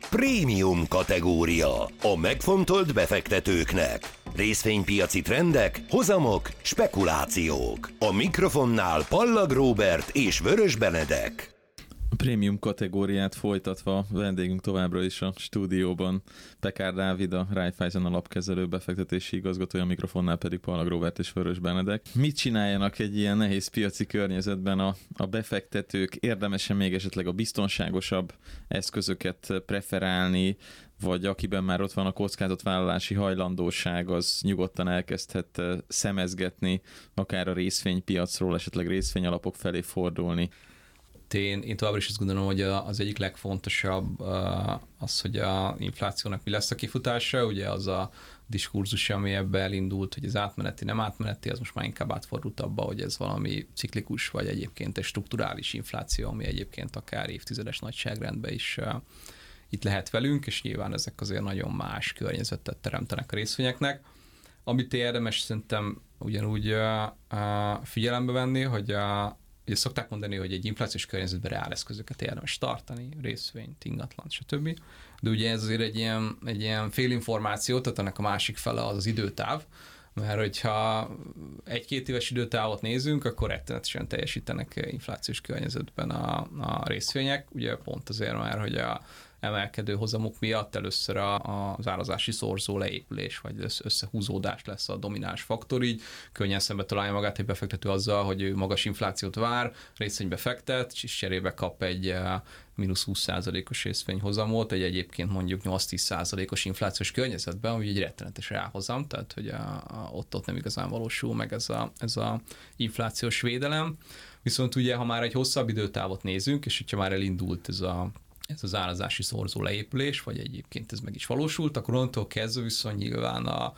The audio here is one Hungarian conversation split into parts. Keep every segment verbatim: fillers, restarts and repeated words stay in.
Prémium kategória. A megfontolt befektetőknek. Részvénypiaci trendek, hozamok, spekulációk. A mikrofonnál Pallag Róbert és Vörös Benedek. A prémium kategóriát folytatva vendégünk továbbra is a stúdióban Pekár Dávid, a Raiffeisen alapkezelő befektetési igazgatója, a mikrofonnál pedig Pallag Róbert és Vörös Benedek. Mit csináljanak egy ilyen nehéz piaci környezetben a, a befektetők? Érdemesen még esetleg a biztonságosabb eszközöket preferálni, vagy akiben már ott van a kockázatvállalási hajlandóság, az nyugodtan elkezdhet szemezgetni, akár a részvénypiacról, esetleg részvényalapok felé fordulni? Én, én továbbra is azt gondolom, hogy az egyik legfontosabb az, hogy az inflációnak mi lesz a kifutása. Ugye az a diskurzus, ami ebbe elindult, hogy az átmeneti, nem átmeneti, az most már inkább átfordult abba, hogy ez valami ciklikus, vagy egyébként egy strukturális infláció, ami egyébként akár évtizedes nagyságrendben is itt lehet velünk, és nyilván ezek azért nagyon más környezetet teremtenek a részvényeknek. Amit érdemes szerintem ugyanúgy figyelembe venni, hogy a Ugye szokták mondani, hogy egy inflációs környezetben reáleszközöket érdemes tartani, részvényt, ingatlan, stb. De ugye ez azért egy ilyen, egy ilyen félinformáció, tehát ennek a másik fele az az időtáv, mert hogyha egy-két éves időtávot nézünk, akkor rettenetesen teljesítenek inflációs környezetben a, a részvények, ugye pont azért már, hogy a emelkedő hozamok miatt először a, az árazási szorzó leépülés, vagy összehúzódás lesz a domináns faktor, így könnyen szembe találja magát egy befektető azzal, hogy ő magas inflációt vár, részvénybe fektet, és cserébe kap egy mínusz húsz százalékos részvényhozamot, egy egyébként mondjuk nyolc-tíz százalékos inflációs környezetben, ami egy rettenetes ráhozam, tehát hogy a, a, ott, ott nem igazán valósul meg ez a, ez a inflációs védelem. Viszont ugye, ha már egy hosszabb időtávot nézünk, és hogyha már elindult ez a ez az árazási szorzó leépülés, vagy egyébként ez meg is valósult, akkor onnantól kezdve viszont nyilván a,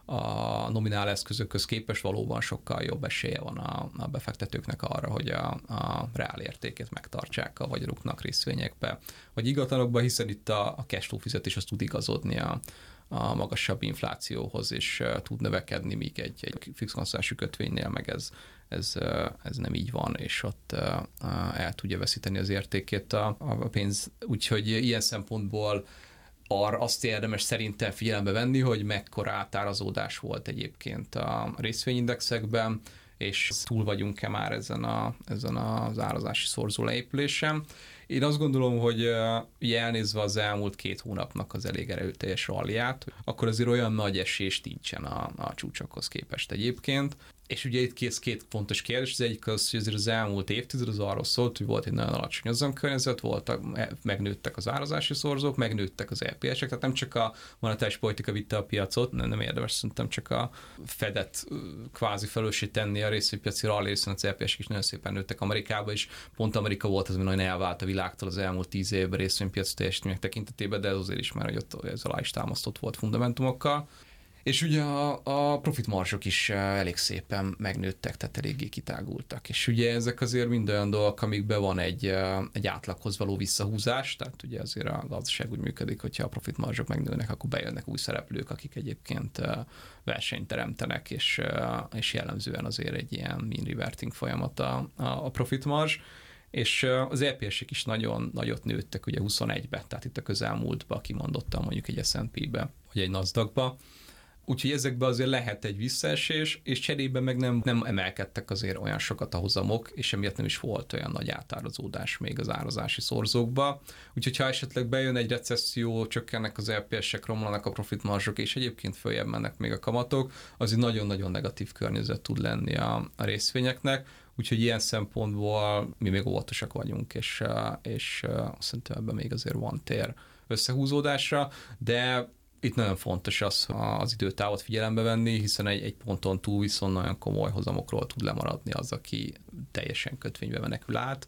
a nominál eszközökhöz képest valóban sokkal jobb esélye van a, a befektetőknek arra, hogy a, a reál értékét megtartsák a vagyonuknak részvényekbe, vagy ingatlanokba, hiszen itt a, a cashflow fizetés az tud igazodni a, a magasabb inflációhoz, és uh, tud növekedni, míg egy, egy fix kamatozású kötvénynél meg ez, ez, uh, ez nem így van, és ott uh, uh, el tudja veszíteni az értékét a, a pénz. Úgyhogy ilyen szempontból arra azt érdemes szerintem figyelembe venni, hogy mekkora átárazódás volt egyébként a részvényindexekben, és túl vagyunk-e már ezen, a, ezen az árazási szorzó leépülésen. Én azt gondolom, hogy uh, elnézve az elmúlt két hónapnak az elég erőteljes ralliát, akkor azért olyan nagy esést nincsen a, a csúcsokhoz képest egyébként. És ugye itt kész két fontos kérdés, az egyik az, hogy azért az elmúlt évtized az arról szólt, hogy volt egy nagyon alacsony hozamkörnyezet, voltak, megnőttek az árazási szorzók, megnőttek az é pé esek, tehát nem csak a monetáris politika vitte a piacot, nem, nem érdemes szerintem csak a Fedet kvázi felelőssé tenni a részvénypiaci rally, hiszen az é pé esek is nagyon szépen nőttek Amerikába, és pont Amerika volt az, ami nagyon elvált a világtól az elmúlt tíz évben részvénypiaci teljesítmények tekintetében, de ez azért is már, hogy ott ez alá is támasztott volt fundamentumokkal. És ugye a, a profit marzsok is elég szépen megnőttek, tehát eléggé kitágultak. És ugye ezek azért mind olyan dolgok, amikben van egy, egy átlaghoz való visszahúzás, tehát ugye azért a gazdaság úgy működik, hogyha a profit marzsok megnőnek, akkor bejönnek új szereplők, akik egyébként versenyt teremtenek, és, és jellemzően azért egy ilyen mean reverting folyamat a, a profit marzs. És az é pé esek is nagyon nagyot nőttek ugye huszonegybe, tehát itt a közelmúltban kimondottam mondjuk egy es and pé-be, vagy egy NASDAQ-ba. Úgyhogy ezekben azért lehet egy visszaesés, és cserében meg nem, nem emelkedtek azért olyan sokat a hozamok, és emiatt nem is volt olyan nagy átárazódás még az árazási szorzókba. Úgyhogy ha esetleg bejön egy recesszió, csökkennek az é pé esek, romlanak a profit marzsok, és egyébként följebb mennek még a kamatok, az egy nagyon-nagyon negatív környezet tud lenni a, a részvényeknek. Úgyhogy ilyen szempontból mi még óvatosak vagyunk, és, és szerintem ebben még azért van tér összehúzódásra, de itt nagyon fontos az, az időtávot figyelembe venni, hiszen egy, egy ponton túl viszont nagyon komoly hozamokról tud lemaradni az, aki teljesen kötvénybe menekül át.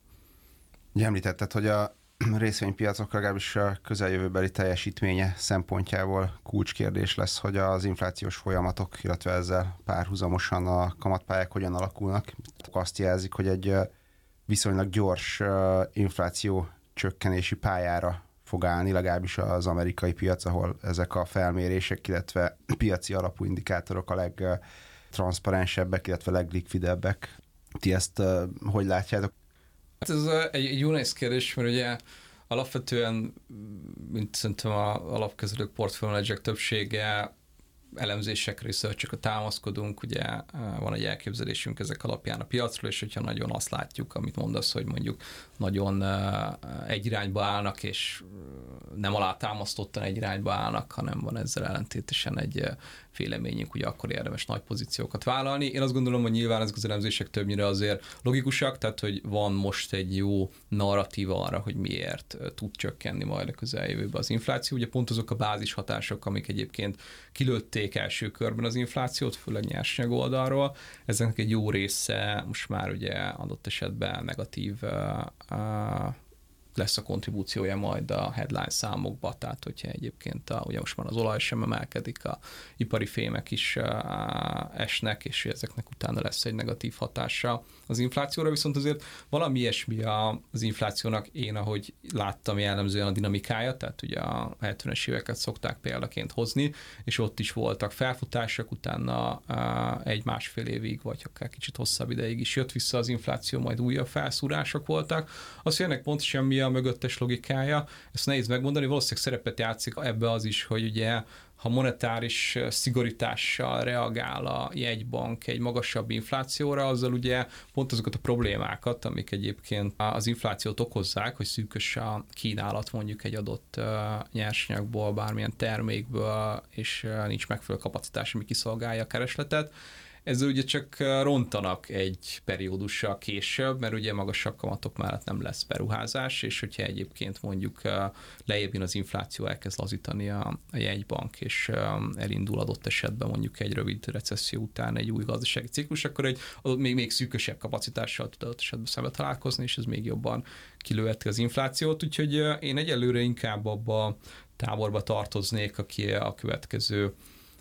Ugye említetted, hogy a részvénypiacok legalábbis a közeljövőbeli teljesítménye szempontjából kulcskérdés lesz, hogy az inflációs folyamatok, illetve ezzel párhuzamosan a kamatpályák hogyan alakulnak. Azt jelzik, hogy egy viszonylag gyors infláció csökkenési pályára fog állni, legalábbis az amerikai piac, ahol ezek a felmérések, illetve piaci alapú indikátorok a legtranszparensebbek, illetve leglikvidebbek. Ti ezt uh, hogy látjátok? Hát ez egy, egy jó nehéz kérdés, mert ugye alapvetően mint szerintem a alapkezelők, portfóliómenedzserek többsége, elemzésekre, researchekre támaszkodunk, ugye van egy elképzelésünk ezek alapján a piacról, és hogyha nagyon azt látjuk, amit mondasz, hogy mondjuk nagyon egy irányba állnak, és nem alátámasztottan egy irányba állnak, hanem van ezzel ellentétesen egy véleményünk, ugye akkor érdemes nagy pozíciókat vállalni. Én azt gondolom, hogy nyilván ezek az elemzések többnyire azért logikusak, tehát hogy van most egy jó narratíva arra, hogy miért tud csökkenni majd a közeljövőben az infláció. Ugye pont azok a bázis hatások, amik egyébként kilőtték első körben az inflációt, főleg nyersanyag oldalról. Ezeknek egy jó része most már ugye adott esetben negatív uh, lesz a kontribúciója majd a headline számokba, tehát hogyha egyébként a, ugye most már az olaj sem emelkedik, a ipari fémek is uh, esnek, és ezeknek utána lesz egy negatív hatása az inflációra, viszont azért valami ilyesmi az inflációnak, én ahogy láttam jellemzően a dinamikája, tehát ugye a hetvenes éveket szokták példaként hozni, és ott is voltak felfutások, utána uh, egy-másfél évig, vagy akár kicsit hosszabb ideig is jött vissza az infláció, majd újabb felszúrások voltak. Azt, hogy ennek pontosan mi a mögöttes logikája, ezt nehéz megmondani, valószínűleg szerepet játszik ebbe az is, hogy ugye ha monetáris szigorítással reagál a jegybank egy magasabb inflációra, azzal ugye pont azokat a problémákat, amik egyébként az inflációt okozzák, hogy szűkös a kínálat mondjuk egy adott nyersanyagból, bármilyen termékből, és nincs megfelelő kapacitás, ami kiszolgálja a keresletet. Ezzel ugye csak rontanak egy periódussal később, mert ugye magasabb kamatok mellett nem lesz beruházás, és hogyha egyébként mondjuk lejjebb jön az infláció, elkezd lazítani a, a jegybank, és elindul adott esetben mondjuk egy rövid recesszió után egy új gazdasági ciklus, akkor egy még, még szűkösebb kapacitással tud adott esetben szembe találkozni, és ez még jobban kilőheti az inflációt, úgyhogy én egyelőre inkább abba a táborba tartoznék, aki a következő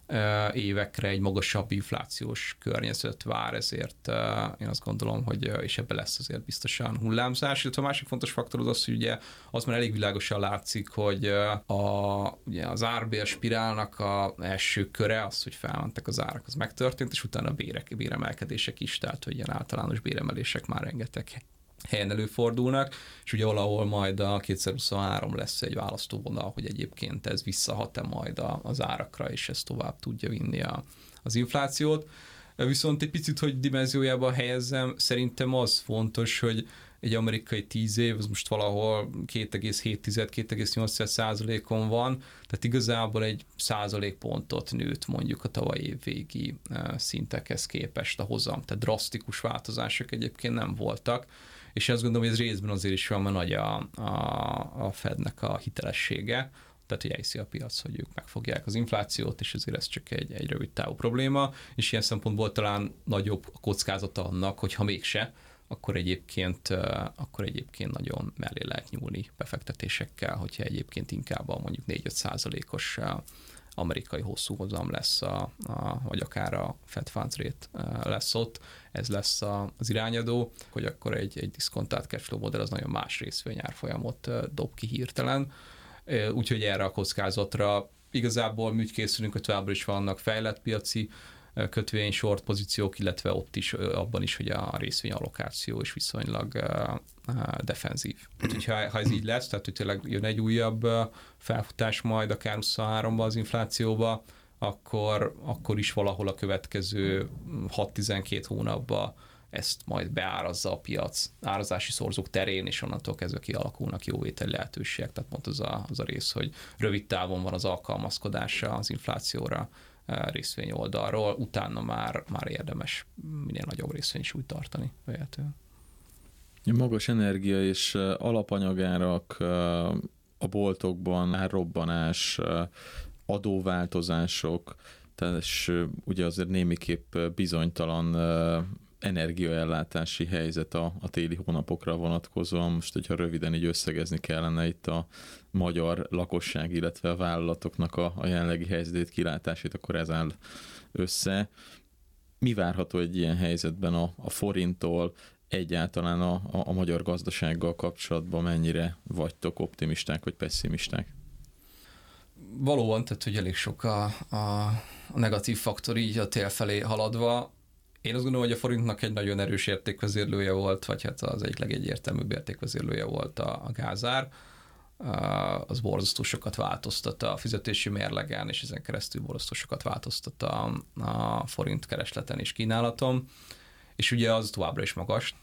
évekre egy magasabb inflációs környezet vár, ezért én azt gondolom, hogy és ebben lesz azért biztosan hullámzás. Illetve a másik fontos faktor az az, hogy ugye az már elég világosan látszik, hogy a, ugye az árbér spirálnak a első köre, az, hogy felmentek az árak, az megtörtént, és utána a bérek, béremelkedések is, tehát hogy ilyen általános béremelések már rengeteg helyen előfordulnak, és ugye valahol majd a kétezer-huszonhárom lesz egy választóvonal, hogy egyébként ez visszahat-e majd az árakra, és ez tovább tudja vinni a, az inflációt. Viszont egy picit, hogy dimenziójába helyezzem, szerintem az fontos, hogy egy amerikai tíz év, az most valahol két egész hét - két egész nyolc százalékon van, tehát igazából egy százalékpontot nőtt mondjuk a tavalyi év végi szintekhez képest a hozam, tehát drasztikus változások egyébként nem voltak, és azt gondolom, hogy ez részben azért is van, mert nagy a, a, a Fednek a hitelessége, tehát hogy elhiszi a piac, hogy ők megfogják az inflációt, és ezért ez csak egy, egy rövid távú probléma, és ilyen szempontból talán nagyobb a kockázata annak, hogy ha mégse, akkor egyébként, akkor egyébként nagyon mellé lehet nyúlni befektetésekkel, hogyha egyébként inkább a mondjuk négy-öt százalékos amerikai hosszú hozam lesz, a, a, vagy akár a Fed Funds Rate lesz ott, ez lesz a, az irányadó, hogy akkor egy, egy diszkontált cashflow modell az nagyon más részvényárfolyamot dob ki hirtelen, úgyhogy erre a kockázatra igazából mi úgy készülünk, hogy továbbra is vannak fejlett piaci kötvény, short pozíciók, illetve ott is, abban is, hogy a részvény allokáció is viszonylag uh, uh, defenzív. Úgyhogy ha, ha ez így lesz, tehát hogy tényleg jön egy újabb uh, felfutás majd akár huszonháromba az inflációba, akkor, akkor is valahol a következő hat-tizenkét hónapban ezt majd beárazza a piac árazási szorzók terén, és onnantól kezdve kialakulnak jó ételi lehetőségek. Tehát pont az a, az a rész, hogy rövid távon van az alkalmazkodása az inflációra részvény oldalról, utána már, már érdemes minél nagyobb részvény is úgy tartani. Véletlenül. Magas energia és alapanyagárak, a boltokban árrobbanás, adóváltozások, tehát ugye azért némiképp bizonytalan energiaellátási helyzet a, a téli hónapokra vonatkozóan. Most, hogyha röviden így összegezni kellene itt a magyar lakosság, illetve a vállalatoknak a, a jelenlegi helyzetét, kilátását, akkor ez áll össze. Mi várható egy ilyen helyzetben a, a forinttól, egyáltalán a, a, a magyar gazdasággal kapcsolatban mennyire vagytok optimisták vagy pessimisták? Valóban, tehát hogy elég sok a, a, a negatív faktor így a tél felé haladva. Én azt gondolom, hogy a forintnak egy nagyon erős értékvezérlője volt, vagy hát az egyik legegyértelműbb értékvezérlője volt a, a gázár. az borzasztó sokat változtat a fizetési mérlegen, és ezen keresztül borzasztó sokat változtat a, a forint keresleten és kínálaton, és ugye az továbbra is magas.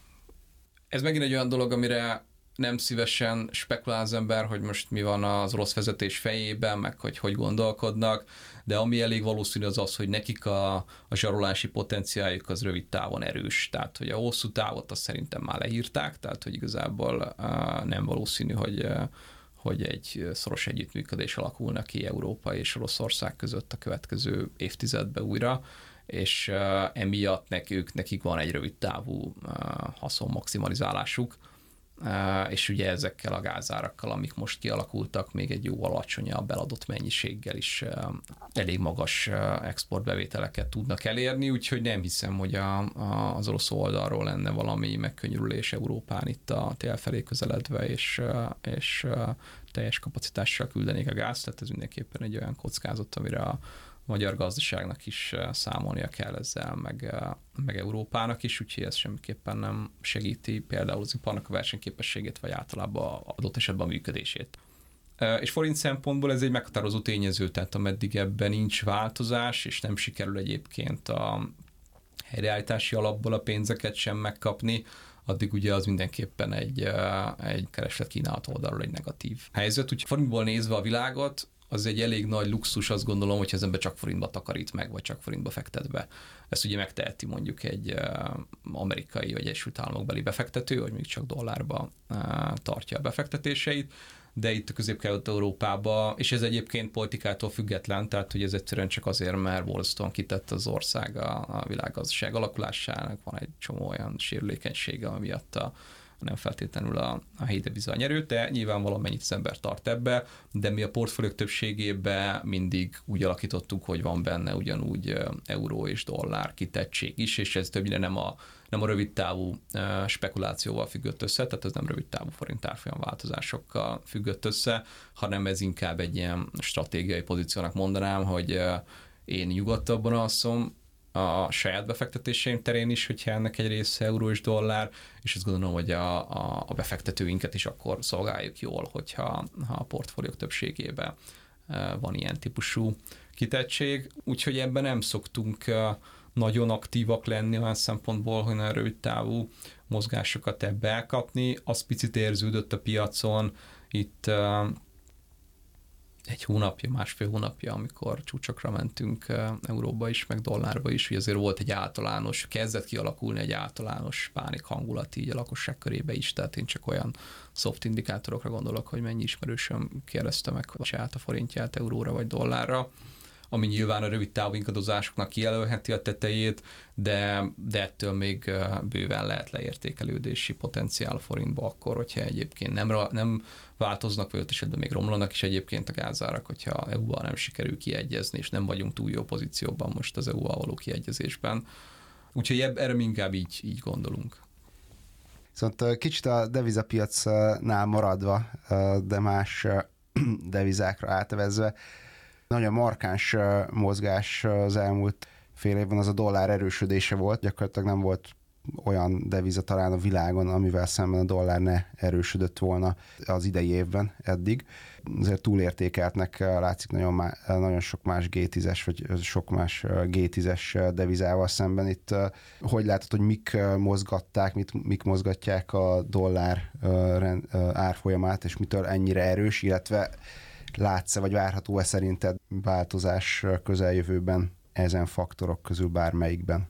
Ez megint egy olyan dolog, amire nem szívesen spekulál az ember, hogy most mi van az orosz vezetés fejében, meg hogy hogy gondolkodnak, de ami elég valószínű az az, hogy nekik a, a zsarolási potenciáljuk az rövid távon erős. Tehát, hogy a hosszú távot azt szerintem már leírták, tehát, hogy igazából uh, nem valószínű, hogy, uh, hogy egy szoros együttműködés alakulna ki Európa és Oroszország között a következő évtizedben újra, és uh, emiatt nekik, nekik van egy rövid távú uh, haszon maximalizálásuk, Uh, és ugye ezekkel a gázárakkal, amik most kialakultak, még egy jó alacsonyabb eladott mennyiséggel is uh, elég magas uh, exportbevételeket tudnak elérni, úgyhogy nem hiszem, hogy a, a, az orosz oldalról lenne valami megkönnyülés Európán itt a tél felé közeledve, és, uh, és uh, teljes kapacitással küldenék a gázt, tehát ez mindenképpen egy olyan kockázat, amire a magyar gazdaságnak is számolnia kell ezzel, meg, meg Európának is, úgyhogy ez semmiképpen nem segíti például az iparnak a versenyképességét, vagy általában adott esetben a működését. És forint szempontból ez egy meghatározó tényező, tehát ameddig ebben nincs változás, és nem sikerül egyébként a helyreállítási alapból a pénzeket sem megkapni, addig ugye az mindenképpen egy, egy kereslet-kínálat oldalról egy negatív helyzet. Úgyhogy forintból nézve a világot, az egy elég nagy luxus, azt gondolom, hogy az ember csak forintba takarít meg, vagy csak forintba fektet be. Ezt ugye megteheti mondjuk egy uh, amerikai vagy Egyesült Államokbeli befektető, vagy még csak dollárba uh, tartja a befektetéseit, de itt a Közép-Kelet-Európában, és ez egyébként politikától független, tehát hogy ez egyszerűen csak azért, mert borzasztóan kitett az ország a, a világgazdaság alakulásának, van egy csomó olyan sérülékenysége, ami miatt a nem feltétlenül a, a helyi deviza nyerő, de nyilván valamennyit az ember tart ebbe, de mi a portfóliók többségében mindig úgy alakítottuk, hogy van benne ugyanúgy euró és dollár kitettség is, és ez többnyire nem a, nem a rövid távú spekulációval függött össze, tehát ez nem rövid távú forint árfolyam változásokkal függött össze, hanem ez inkább egy ilyen stratégiai pozíciónak mondanám, hogy én nyugodtabban alszom a saját befektetéseim terén is, hogyha ennek egy része euró és dollár, és azt gondolom, hogy a, a, a befektetőinket is akkor szolgáljuk jól, hogyha ha a portfóliók többségében van ilyen típusú kitettség. Úgyhogy ebben nem szoktunk nagyon aktívak lenni olyan szempontból, hogy nagyon rövid távú mozgásokat ebbe elkapni. Az picit érződött a piacon itt egy hónapja, másfél hónapja, amikor csúcsokra mentünk euróba is, meg dollárba is, hogy azért volt egy általános, kezdett kialakulni egy általános pánik hangulat így a lakosság körébe is, tehát én csak olyan soft indikátorokra gondolok, hogy mennyi ismerősöm kérdezte meg, hogy át a forintját euróra vagy dollárra, ami nyilván a rövid távú ingadozásoknak kijelölheti a tetejét, de, de ettől még bőven lehet leértékelődési potenciál a forintba akkor, hogyha egyébként nem, nem változnak, vagy ott esetben még romlanak is egyébként a gázárak, hogyha é u-val nem sikerül kiegyezni, és nem vagyunk túl jó pozícióban most az é u-val való kiegyezésben. Úgyhogy erre mi inkább így, így gondolunk. Viszont kicsit a devizapiacnál maradva, de más devizákra átvezve, nagyon markáns mozgás az elmúlt fél évben az a dollár erősödése volt, gyakorlatilag nem volt olyan deviza talán a világon, amivel szemben a dollár ne erősödött volna az idei évben eddig. Azért túlértékeltnek látszik nagyon, má, nagyon sok más gé tízes, vagy sok más gé tízes devizával szemben. Itt hogy látod, hogy mik mozgatták, mit, mik mozgatják a dollár árfolyamát, és mitől ennyire erős, illetve látsz-e, vagy várható-e szerinted változás közeljövőben ezen faktorok közül bármelyikben?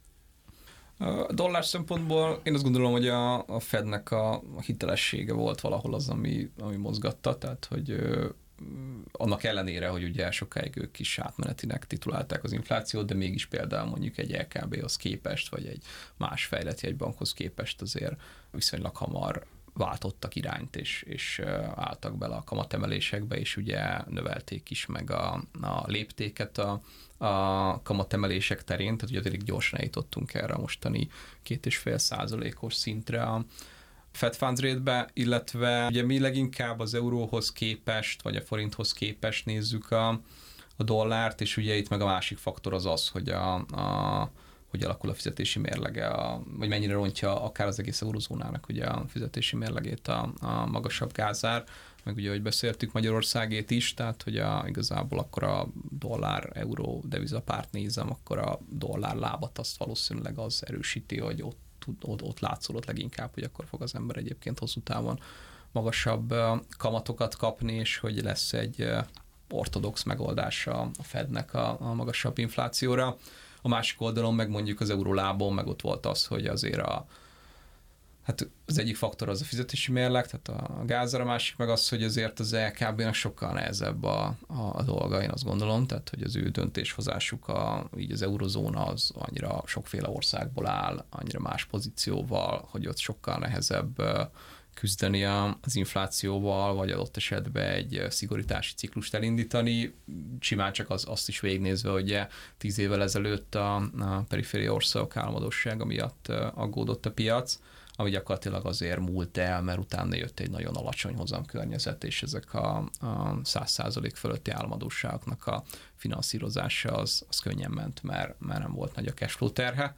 A dollár szempontból én azt gondolom, hogy a, a Fednek a, a hitelessége volt valahol az, ami, ami mozgatta, tehát hogy ö, annak ellenére, hogy ugye sokáig ők is átmenetinek titulálták az inflációt, de mégis például mondjuk egy el ká bé-hoz képest, vagy egy más fejlett jegybankhoz képest azért viszonylag hamar váltottak irányt, és, és álltak bele a kamatemelésekbe, és ugye növelték is meg a, a léptéket a, a kamatemelések terén, tehát ugye elég gyorsan eljutottunk erre a mostani két és fél százalékos szintre a Fed Funds Rate-be, illetve ugye mi leginkább az euróhoz képest, vagy a forinthoz képest nézzük a, a dollárt, és ugye itt meg a másik faktor az az, hogy a, a hogy alakul a fizetési mérlege, a, vagy mennyire rontja akár az egész eurozónának ugye a fizetési mérlegét a, a magasabb gázár, meg ugye, hogy beszéltük Magyarországét is, tehát hogy a, igazából akkor a dollár-euró devizapárt nézem, akkor a dollár lábat azt valószínűleg az erősíti, hogy ott, ott, ott látszódott leginkább, hogy akkor fog az ember egyébként hosszú távon magasabb kamatokat kapni, és hogy lesz egy ortodox megoldása a Fednek a, a magasabb inflációra. A másik oldalon meg mondjuk az eurólábon meg ott volt az, hogy azért a hát az egyik faktor az a fizetési mérleg, tehát a gázra, a másik meg az, hogy azért az é ká bé-nek sokkal nehezebb a, a, a dolga, én azt gondolom, tehát hogy az ő döntéshozásuk, a, így az eurozóna az annyira sokféle országból áll, annyira más pozícióval, hogy ott sokkal nehezebb küzdeni az inflációval, vagy adott esetben egy szigorítási ciklust elindítani. Simán csak az, azt is végignézve, hogy tíz évvel ezelőtt a, a periféria országok államadóssága miatt aggódott a piac, ami gyakorlatilag azért múlt el, mert utána jött egy nagyon alacsony hozamkörnyezet, és ezek a száz százalék fölötti államadósságoknak a finanszírozása az, az könnyen ment, mert, mert nem volt nagy a cashflow terhe.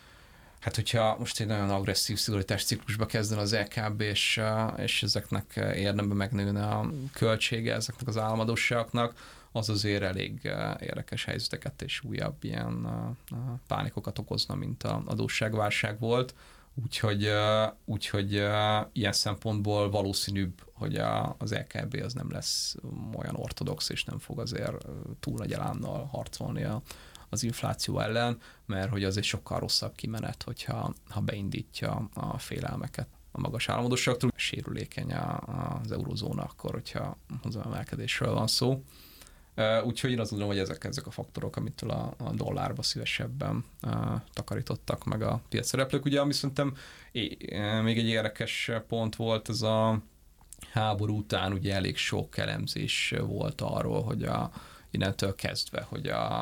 Hát, hogyha most egy nagyon agresszív szigorítás ciklusba kezden az é ká bé, és, és ezeknek érdemben megnőne a költsége ezeknek az államadósságoknak, az azért elég érdekes helyzeteket és újabb ilyen pánikokat okozna, mint az adósságválság volt. Úgyhogy, úgyhogy ilyen szempontból valószínűbb, hogy az é ká bé az nem lesz olyan ortodox, és nem fog azért túl nagy elánnal harcolni a az infláció ellen, mert hogy az egy sokkal rosszabb kimenet, hogyha ha beindítja a félelmeket a magas államadósságtól. Sérülékeny az eurozóna akkor, hogyha hozamemelkedésről van szó. Úgyhogy én azt gondolom, hogy ezek, ezek a faktorok, amitől a, a dollárba szívesebben uh, takarítottak meg a piac szereplők. Ugye, ami szerintem é, még egy érdekes pont volt, az a háború után ugye elég sok elemzés volt arról, hogy a innentől kezdve, hogy a,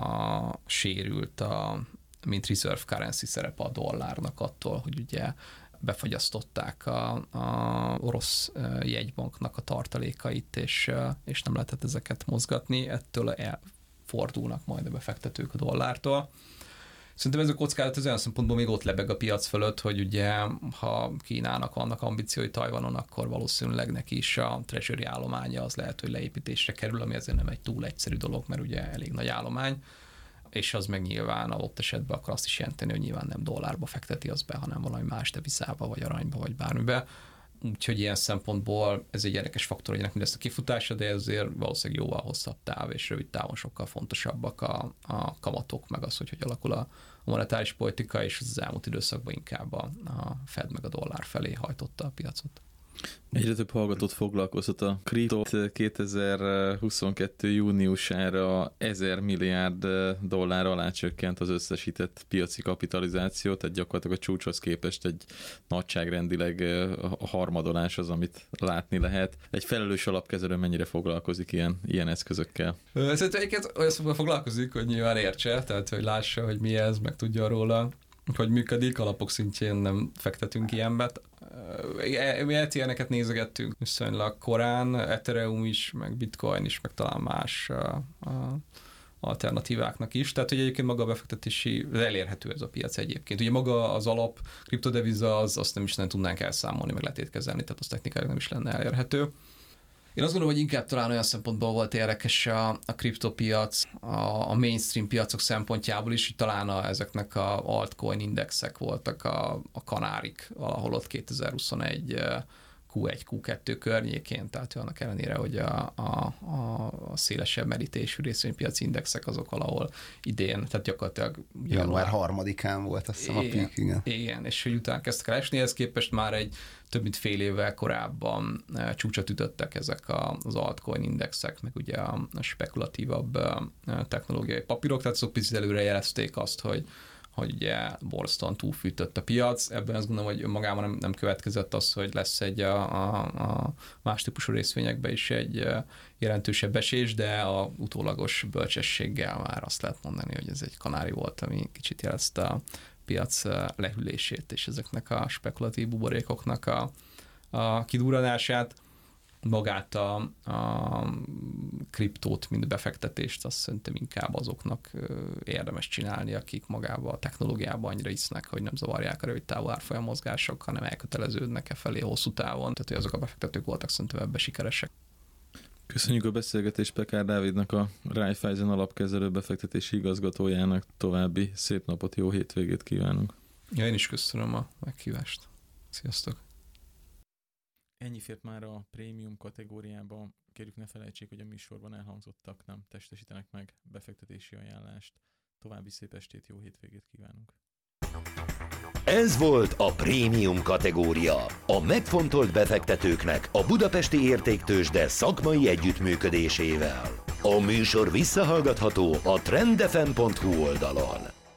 a sérült, a, mint reserve currency szerepe a dollárnak attól, hogy ugye befagyasztották a, a orosz jegybanknak a tartalékait, és, és nem lehetett ezeket mozgatni, ettől elfordulnak majd a befektetők a dollártól. Szerintem ez a kockázat az olyan szempontból még ott lebeg a piac fölött, hogy ugye ha Kínának vannak ambíciói Tajvanon, akkor valószínűleg neki is a treasury állománya az lehet, hogy leépítésre kerül, ami azért nem egy túl egyszerű dolog, mert ugye elég nagy állomány, és az meg nyilván adott esetben akkor azt is jelenteni, hogy nyilván nem dollárba fekteti az be, hanem valami más devizába, vagy aranyba, vagy bármibe. Úgyhogy ilyen szempontból ez egy érdekes faktor, hogy ennek mi lesz a kifutása, de ezért valószínűleg jóval hosszabb táv, és rövid távon sokkal fontosabbak a, a kamatok, meg az, hogy hogy alakul a monetáris politika, és az elmúlt időszakban inkább a, a Fed meg a dollár felé hajtotta a piacot. Egyre több hallgatót foglalkoztat a kriptot. kétezer-huszonkettő júniusára ezer milliárd dollár alá csökkent az összesített piaci kapitalizáció, tehát gyakorlatilag a csúcshoz képest egy nagyságrendileg a harmadolás az, amit látni lehet. Egy felelős alapkezelő mennyire foglalkozik ilyen, ilyen eszközökkel? Szerintem egyébként olyan foglalkozik, hogy nyilván értse, tehát hogy lássa, hogy mi ez, meg tudja róla, hogy működik, alapok szintjén nem fektetünk ilyenbe. Mi é té en-eket nézegettünk viszonylag korán, Ethereum is, meg Bitcoin is, meg talán más alternatíváknak is. Tehát, hogy egyébként maga a befektetési, elérhető ez a piac egyébként. Ugye maga az alap kriptodeviza, az, azt nem is nem tudnánk elszámolni, meg letétkezelni, tehát az technikailag nem is lenne elérhető. Én azt gondolom, hogy inkább talán olyan szempontból volt érdekes a, a kriptopiac, a, a mainstream piacok szempontjából is, hogy talán a, ezeknek a altcoin indexek voltak a, a kanárik valahol ott kétezer-huszonegy kú egy kú kettő környékén, tehát annak ellenére, hogy a, a, a szélesebb merítésű részvénypiaci indexek azok valahol idén, tehát gyakorlatilag... január harmadikán volt, azt hiszem a peak, igen. Igen, és hogy utána kezdtek el esni, ehhez képest már egy több mint fél évvel korábban csúcsot ütöttek ezek az altcoin indexek, meg ugye a spekulatívabb technológiai papírok, tehát azok picit előre jelezték azt, hogy hogy ugye borzasztóan túlfűtött a piac. Ebben azt gondolom, hogy magában nem, nem következett az, hogy lesz egy a, a, a más típusú részvényekben is egy jelentősebb esés, de a utólagos bölcsességgel már azt lehet mondani, hogy ez egy kanári volt, ami kicsit jelezte a piac lehűlését, és ezeknek a spekulatív buborékoknak a, a kidurranását. Magát a, a kriptót, mint befektetést, azt szerintem inkább azoknak érdemes csinálni, akik magába a technológiában annyira isznek, hogy nem zavarják a rövid távú árfolyam mozgások, hanem elköteleződnek e felé hosszú távon. Tehát, hogy azok a befektetők voltak szerintem ebben sikeresek. Köszönjük a beszélgetést Pekár Dávidnak, a Raiffeisen alapkezelő befektetési igazgatójának. További szép napot, jó hétvégét kívánunk. Ja, én is köszönöm a meghívást. Sziasztok! Ennyi fért már a prémium kategóriába. Kérjük, ne felejtsék, hogy a műsorban elhangzottak nem testesítenek meg befektetési ajánlást. További szép estét, jó hétvégét kívánunk. Ez volt a prémium kategória. A megfontolt befektetőknek a Budapesti Értéktőzsde szakmai együttműködésével. A műsor visszahallgatható a trend f m pont h u oldalon.